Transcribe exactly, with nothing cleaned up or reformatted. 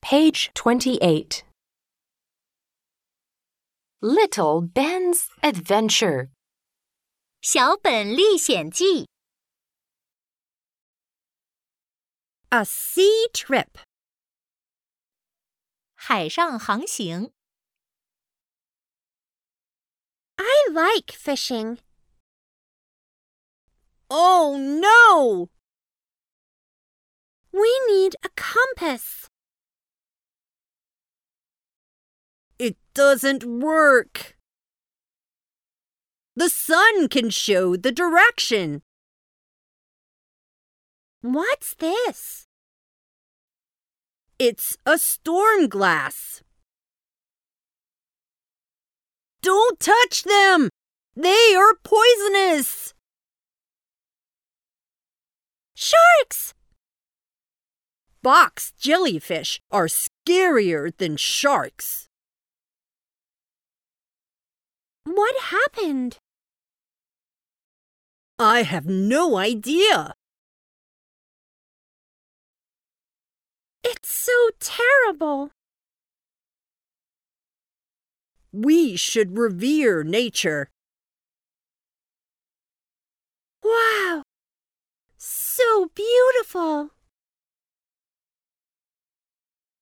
Page twenty-eight. Little Ben's Adventure. 小本历险记 A sea trip. 海上航行 I like fishing. Oh no! We need a compass. It doesn't work. The sun can show the direction. What's this? It's a storm glass. Don't touch them! They are poisonous! Sharks! Box jellyfish are scarier than sharks. What happened? I have no idea. It's so terrible. We should revere nature. Wow! So beautiful!